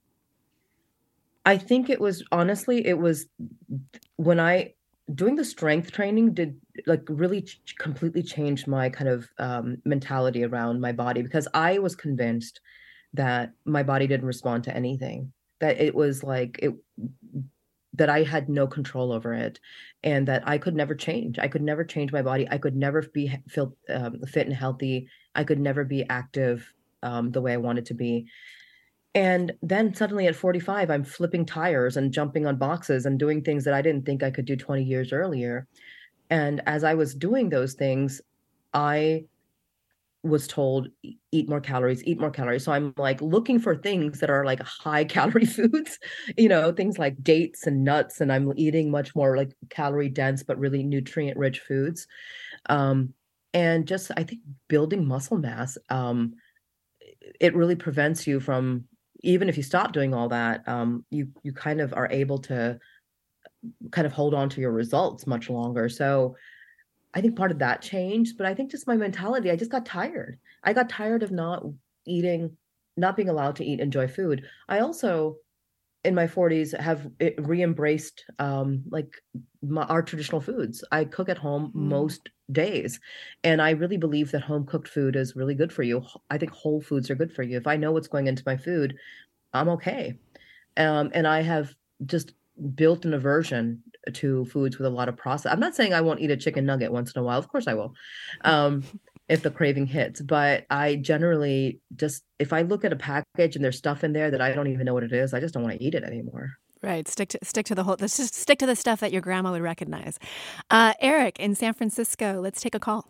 I think it was honestly, it was when I doing the strength training did like really ch- completely changed my kind of um, mentality around my body, because I was convinced that my body didn't respond to anything, that it was like it that I had no control over it, and that I could never change. I could never change my body. I could never be feel um, fit and healthy. I could never be active um, the way I wanted to be. And then suddenly at forty-five, I'm flipping tires and jumping on boxes and doing things that I didn't think I could do twenty years earlier. And as I was doing those things, I was told, "E- eat more calories, eat more calories." So I'm like looking for things that are like high calorie foods, you know, things like dates and nuts. And I'm eating much more like calorie dense, but really nutrient rich foods. Um, and just, I think building muscle mass, um, it really prevents you from, even if you stop doing all that, um, you you kind of are able to kind of hold on to your results much longer. So I think part of that changed, but I think just my mentality, I just got tired. I got tired of not eating, not being allowed to eat, enjoy food. I also, in my forties, have it re-embraced um, like my, our traditional foods. I cook at home Mm. most days, and I really believe that home cooked food is really good for you. I think whole foods are good for you. If I know what's going into my food, I'm okay. Um, and I have just built an aversion to foods with a lot of process. I'm not saying I won't eat a chicken nugget once in a while. Of course I will. Um, if the craving hits, but I generally just, if I look at a package and there's stuff in there that I don't even know what it is, I just don't want to eat it anymore. Right. Stick to stick to the whole. Let's just stick to the stuff that your grandma would recognize. Uh, Eric in San Francisco. Let's take a call.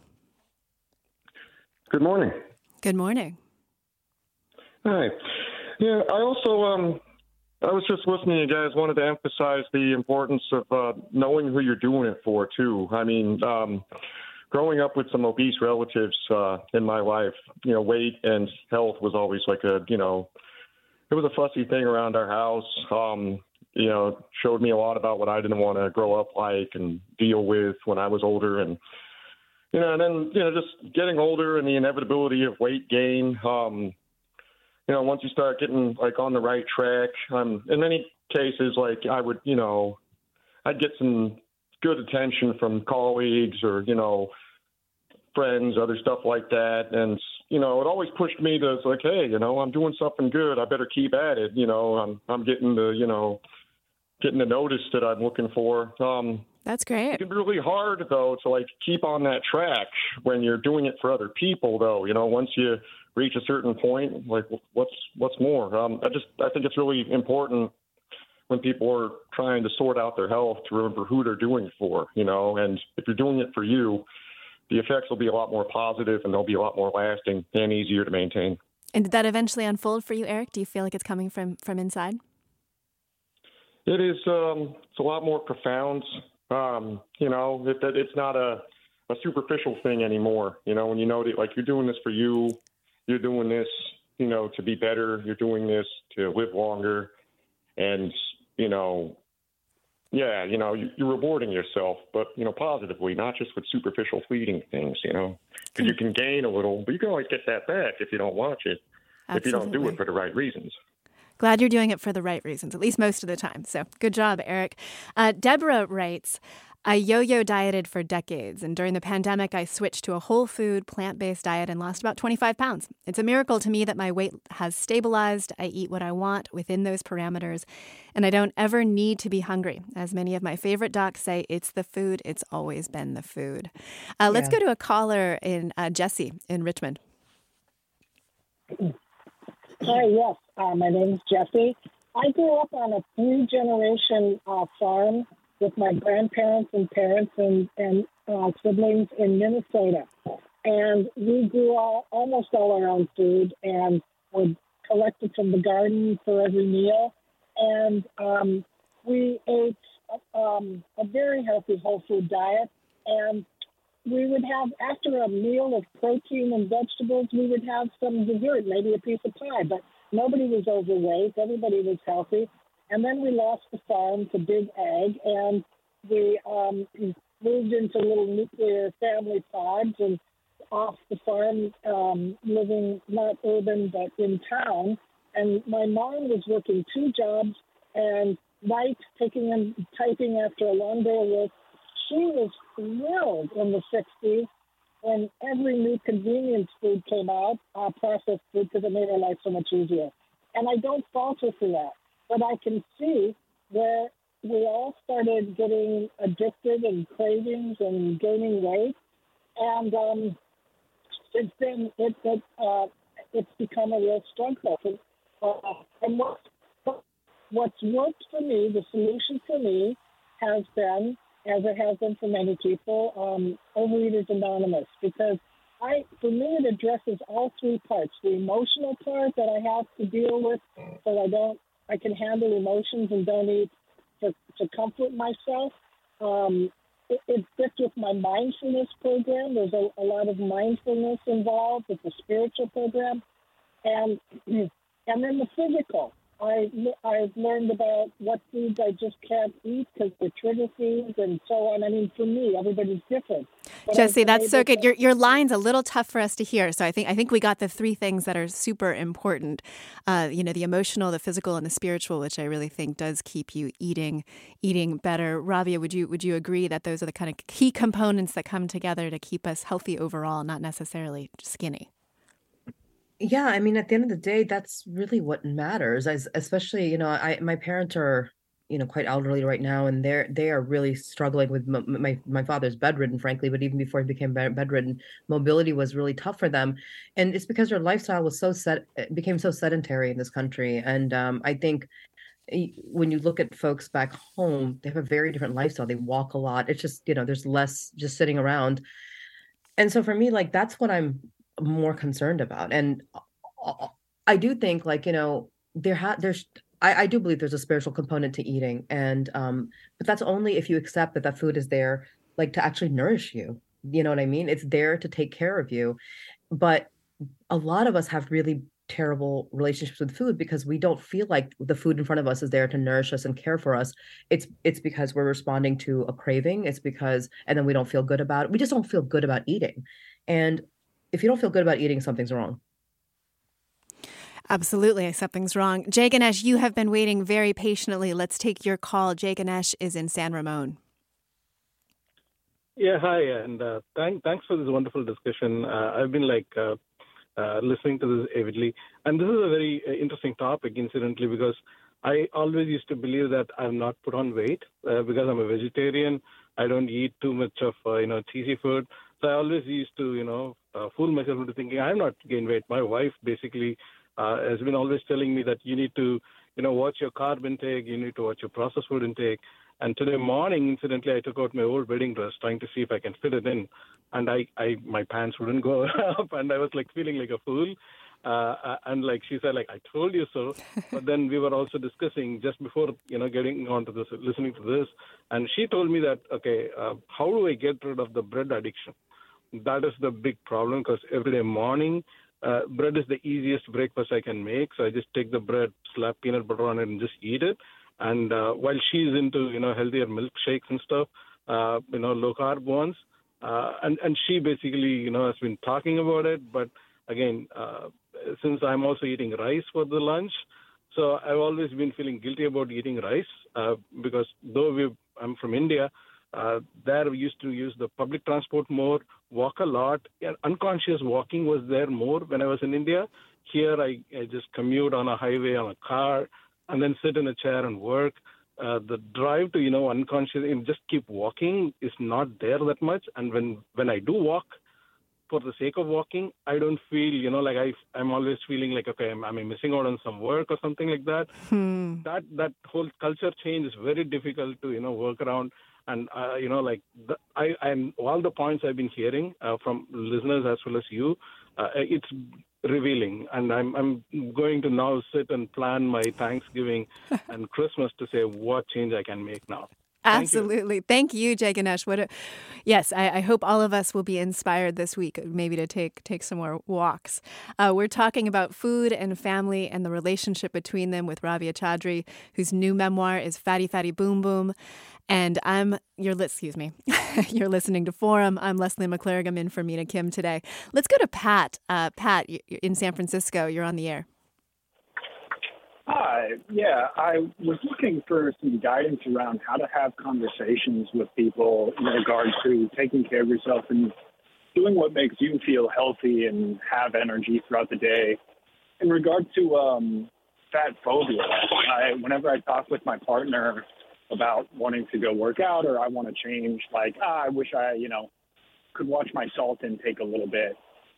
Good morning. Good morning. Hi. Yeah, I also, um, I was just listening to you guys, wanted to emphasize the importance of uh, knowing who you're doing it for, too. I mean, um, growing up with some obese relatives uh, in my life, you know, weight and health was always like a, you know, it was a fussy thing around our house. Um, you know, showed me a lot about what I didn't want to grow up like and deal with when I was older. And, you know, and then, you know, just getting older and the inevitability of weight gain, um, you know, once you start getting like on the right track, um, in many cases, like I would, you know, I'd get some good attention from colleagues or, you know, friends, other stuff like that. And, you know, it always pushed me to, it's like, hey, you know, I'm doing something good. I better keep at it. You know, I'm, I'm getting the, you know, getting the notice that I'm looking for. Um, That's great. It can be really hard, though, to, like, keep on that track when you're doing it for other people, though. You know, once you reach a certain point, like, what's what's more? Um, I just I think it's really important when people are trying to sort out their health to remember who they're doing it for, you know. And if you're doing it for you, the effects will be a lot more positive and they'll be a lot more lasting and easier to maintain. And did that eventually unfold for you, Eric? Do you feel like it's coming from, from inside? It is. Um, it's a lot more profound. Um, you know, it, it's not a, a superficial thing anymore. You know, when you know that, like, you're doing this for you, you're doing this, you know, to be better. You're doing this to live longer. And, you know, yeah, you know, you're rewarding yourself, but, you know, positively, not just with superficial fleeting things, you know, because you can gain a little, but you can always get that back if you don't watch it, Absolutely. If you don't do it for the right reasons. Glad you're doing it for the right reasons, at least most of the time. So good job, Eric. Uh, Deborah writes, I yo-yo dieted for decades, and during the pandemic, I switched to a whole food, plant-based diet and lost about twenty-five pounds. It's a miracle to me that my weight has stabilized. I eat what I want within those parameters, and I don't ever need to be hungry. As many of my favorite docs say, it's the food. It's always been the food. Uh, let's yeah. go to a caller in uh, Jesse in Richmond. Hi, yes. Uh, my name is Jesse. I grew up on a three-generation uh, farm with my grandparents and parents and, and uh, siblings in Minnesota. And we grew all, almost all our own food and would collect it from the garden for every meal. And um, we ate um, a very healthy whole food diet. And we would have, after a meal of protein and vegetables, we would have some dessert, maybe a piece of pie. But nobody was overweight. Everybody was healthy. And then we lost the farm to Big Ag, and we um, moved into little nuclear family pods and off the farm, um, living not urban but in town. And my mom was working two jobs and nights taking and typing after a long day of work. She was thrilled in the sixties when every new convenience food came out, uh, processed food, because it made her life so much easier. And I don't fault her for that. But I can see where we all started getting addicted and cravings and gaining weight. And um, since then, it, it, uh, it's become a real struggle. Uh, and what, what's worked for me, the solution for me, has been, as it has been for many people, um, Overeaters Anonymous. Because I, for me, it addresses all three parts. The emotional part that I have to deal with so I don't I can handle emotions and don't eat to, to comfort myself. Um, it, it fits with my mindfulness program. There's a, a lot of mindfulness involved with the spiritual program. And and then the physical. I, I've learned about what foods I just can't eat because they're trigger foods and so on. I mean, for me, everybody's different. But Jesse, that's so good. Your your line's a little tough for us to hear. So I think I think we got the three things that are super important. Uh, you know, the emotional, the physical, and the spiritual, which I really think does keep you eating eating better. Rabia, would you would you agree that those are the kind of key components that come together to keep us healthy overall, not necessarily skinny? Yeah, I mean, at the end of the day, that's really what matters. As especially, you know, I my parents are, you know, quite elderly right now, and they're they are really struggling with m- my my father's bedridden, frankly. But even before he became bed- bedridden, mobility was really tough for them, and it's because their lifestyle was so set became so sedentary in this country. And um, I think when you look at folks back home, they have a very different lifestyle. They walk a lot. It's just, you know, there's less just sitting around, and so for me, like that's what I'm more concerned about. And I do think, like, you know, there ha- there's I, I do believe there's a spiritual component to eating, and um but that's only if you accept that that food is there, like, to actually nourish you. You know what I mean? It's there to take care of you. But a lot of us have really terrible relationships with food because we don't feel like the food in front of us is there to nourish us and care for us. It's it's because we're responding to a craving. It's because, and then we don't feel good about it. We just don't feel good about eating. And if you don't feel good about eating, something's wrong. Absolutely, something's wrong. Jay Ganesh, you have been waiting very patiently. Let's take your call. Jay Ganesh is in San Ramon. Yeah, hi, and uh, thank, thanks for this wonderful discussion. Uh, I've been like uh, uh, listening to this avidly, and this is a very uh, interesting topic, incidentally, because I always used to believe that I'm not put on weight uh, because I'm a vegetarian. I don't eat too much of uh, you know cheesy food, so I always used to you know uh, fool myself into thinking I'm not gained weight. My wife basically uh, has been always telling me that you need to you know watch your carb intake, you need to watch your processed food intake. And today morning, incidentally, I took out my old wedding dress, trying to see if I can fit it in, and I, I my pants wouldn't go up, and I was like feeling like a fool. Uh, and like she said, like I told you so. But then we were also discussing just before you know getting onto this, listening to this, and she told me that okay, uh, how do I get rid of the bread addiction? That is the big problem because every day morning, uh, bread is the easiest breakfast I can make. So I just take the bread, slap peanut butter on it, and just eat it. And uh, while she's into, you know, healthier milkshakes and stuff, uh, you know, low carb ones, uh, and, and she basically, you know, has been talking about it. But again, uh, since I'm also eating rice for the lunch, so I've always been feeling guilty about eating rice uh, because though we I'm from India, uh, there we used to use the public transport more, walk a lot. Yeah, unconscious walking was there more when I was in India. Here I, I just commute on a highway on a car, and then sit in a chair and work. Uh, the drive to, you know, unconscious, just keep walking is not there that much. And when, when I do walk, for the sake of walking, I don't feel, you know, like I, I'm always feeling like, okay, am, am I missing out on some work or something like that? Hmm. That that whole culture change is very difficult to, you know, work around. And, uh, you know, like the, I, I'm all the points I've been hearing uh, from listeners as well as you, uh, it's revealing. And I'm I'm going to now sit and plan my Thanksgiving and Christmas to say what change I can make now. Thank Absolutely. you. Thank you, Jay Ganesh. What a, yes, I, I hope all of us will be inspired this week, maybe to take take some more walks. Uh, we're talking about food and family and the relationship between them with Rabia Chaudry, whose new memoir is Fatty Fatty Boom Boom. And I'm, you're, excuse me, you're listening to Forum. I'm Leslie McClurg. I'm in for Mina Kim today. Let's go to Pat. Uh, Pat, in San Francisco, you're on the air. Hi. Yeah, I was looking for some guidance around how to have conversations with people in regard to taking care of yourself and doing what makes you feel healthy and have energy throughout the day. In regard to um, fat phobia, I, whenever I talk with my partner about wanting to go work out or I want to change, like, ah, I wish I, you know, could watch my salt intake a little bit.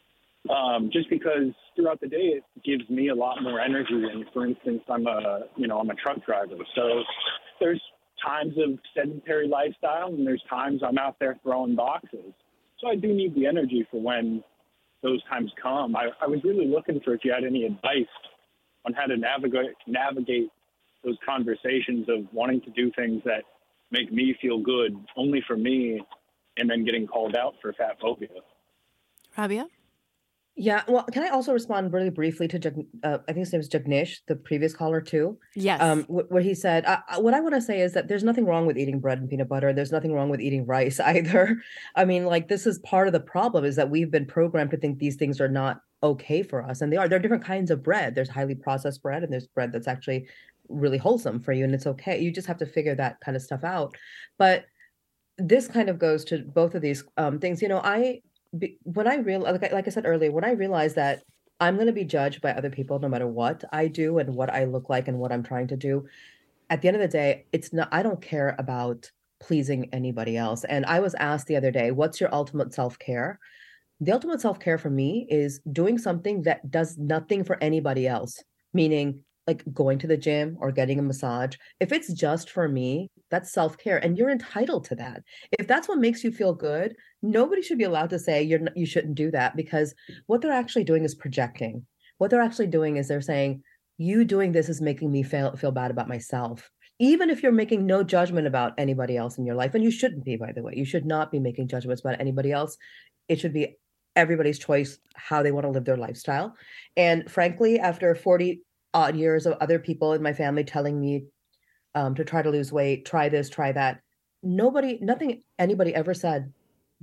Um, just because throughout the day it gives me a lot more energy. And for instance, I'm a, you know, I'm a truck driver. So there's times of sedentary lifestyle and there's times I'm out there throwing boxes. So I do need the energy for when those times come. I, I was really looking for if you had any advice on how to navigate, navigate those conversations of wanting to do things that make me feel good only for me and then getting called out for fat phobia. Rabia? Yeah, well, can I also respond really briefly to, Jag- uh, I think his name is Jagnish, the previous caller too? Yes. Um, wh- what he said, uh, what I want to say is that there's nothing wrong with eating bread and peanut butter. There's nothing wrong with eating rice either. I mean, like, this is part of the problem is that we've been programmed to think these things are not okay for us. And they are. There are different kinds of bread. There's highly processed bread and there's bread that's actually really wholesome for you. And it's okay. You just have to figure that kind of stuff out. But this kind of goes to both of these um, things. You know, I... Be, when I real like, I- like I said earlier, when I realized that I'm going to be judged by other people no matter what I do and what I look like and what I'm trying to do, at the end of the day, it's not, I don't care about pleasing anybody else. And I was asked the other day, what's your ultimate self-care? The ultimate self-care for me is doing something that does nothing for anybody else, meaning like going to the gym or getting a massage. If it's just for me, that's self-care and you're entitled to that. If that's what makes you feel good, nobody should be allowed to say you're not, you shouldn't do that, because what they're actually doing is projecting. What they're actually doing is they're saying, you doing this is making me feel, feel bad about myself. Even if you're making no judgment about anybody else in your life, and you shouldn't be, by the way, you should not be making judgments about anybody else. It should be everybody's choice how they want to live their lifestyle. And frankly, after forty odd years of other people in my family telling me um, to try to lose weight, try this, try that, nobody, nothing anybody ever said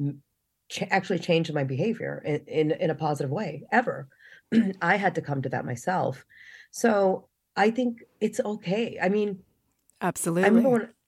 ch- actually changed my behavior in, in, in a positive way, ever. I had to come to that myself. So I think it's okay. I mean, absolutely. I remember when,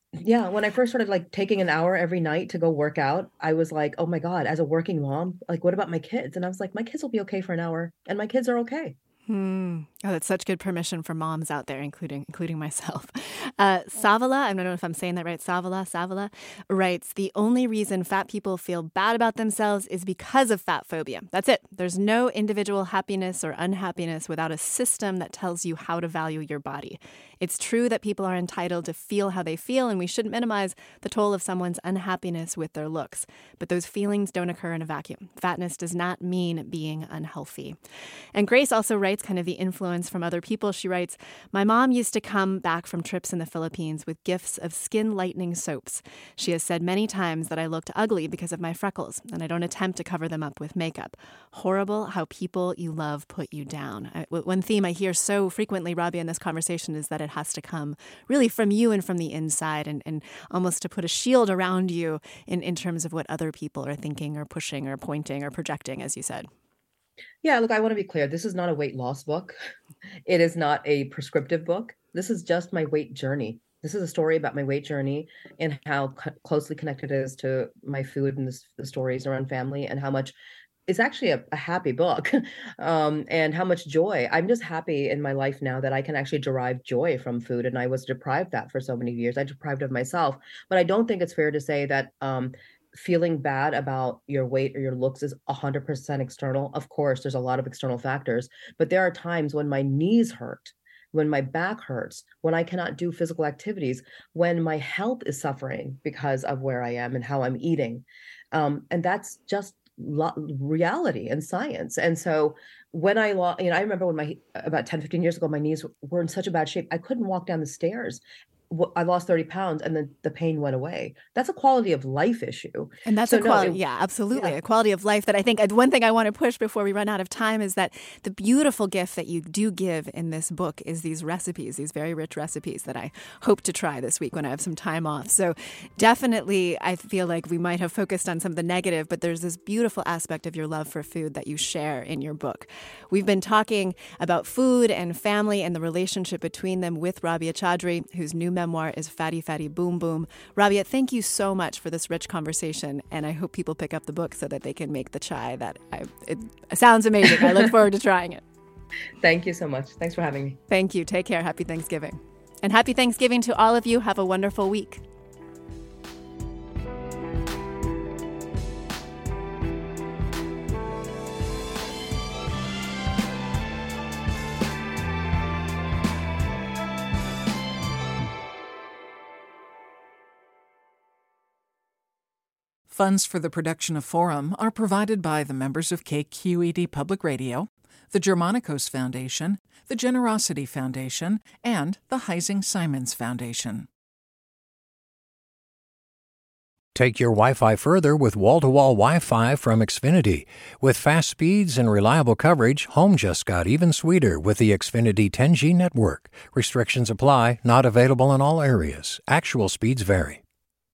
Yeah, when I first started like taking an hour every night to go work out, I was like, oh my God, as a working mom, like, what about my kids? And I was like, my kids will be okay for an hour, and my kids are okay. Hmm. Oh, that's such good permission for moms out there, including including myself. Uh, Savala, I don't know if I'm saying that right. Savala, Savala writes, the only reason fat people feel bad about themselves is because of fat phobia. That's it. There's no individual happiness or unhappiness without a system that tells you how to value your body. It's true that people are entitled to feel how they feel, and we shouldn't minimize the toll of someone's unhappiness with their looks. But those feelings don't occur in a vacuum. Fatness does not mean being unhealthy. And Grace also writes kind of the influence from other people. She writes, my mom used to come back from trips in the Philippines with gifts of skin-lightening soaps. She has said many times that I looked ugly because of my freckles, and I don't attempt to cover them up with makeup. Horrible how people you love put you down. I, one theme I hear so frequently, Rabia, in this conversation is that it has to come really from you and from the inside, and, and almost to put a shield around you in, in terms of what other people are thinking or pushing or pointing or projecting, as you said. Yeah, look, I want to be clear. This is not a weight loss book. It is not a prescriptive book. This is just my weight journey. This is a story about my weight journey and how co- closely connected it is to my food and the, the stories around family, and how much it's actually a, a happy book, um, and how much joy. I'm just happy in my life now that I can actually derive joy from food. And I was deprived that for so many years. I deprived of myself. But I don't think it's fair to say that um, feeling bad about your weight or your looks is one hundred percent external. Of course, there's a lot of external factors, but there are times when my knees hurt, when my back hurts, when I cannot do physical activities, when my health is suffering because of where I am and how I'm eating. Um, and that's just lo- reality and science. And so when I lost, you know, I remember when my, about ten, fifteen years ago, my knees were in such a bad shape, I couldn't walk down the stairs. I lost thirty pounds and then the pain went away. That's a quality of life issue. And that's so a quality, no, it, yeah, absolutely. Yeah. A quality of life that I think, one thing I want to push before we run out of time is that the beautiful gift that you do give in this book is these recipes, these very rich recipes that I hope to try this week when I have some time off. So definitely, I feel like we might have focused on some of the negative, but there's this beautiful aspect of your love for food that you share in your book. We've been talking about food and family and the relationship between them with Rabia Chaudry, whose new memoir is Fatty Fatty Boom Boom. Rabia, thank you so much for this rich conversation, and I hope people pick up the book so that they can make the chai. That I, it sounds amazing. I look forward to trying it. Thank you so much. Thanks for having me. Thank you. Take care. Happy Thanksgiving. And happy Thanksgiving to all of you. Have a wonderful week. Funds for the production of Forum are provided by the members of K Q E D Public Radio, the Germanicos Foundation, the Generosity Foundation, and the Heising Simons Foundation. Take your Wi-Fi further with wall-to-wall Wi-Fi from Xfinity. With fast speeds and reliable coverage, home just got even sweeter with the Xfinity ten G network. Restrictions apply, not available in all areas. Actual speeds vary.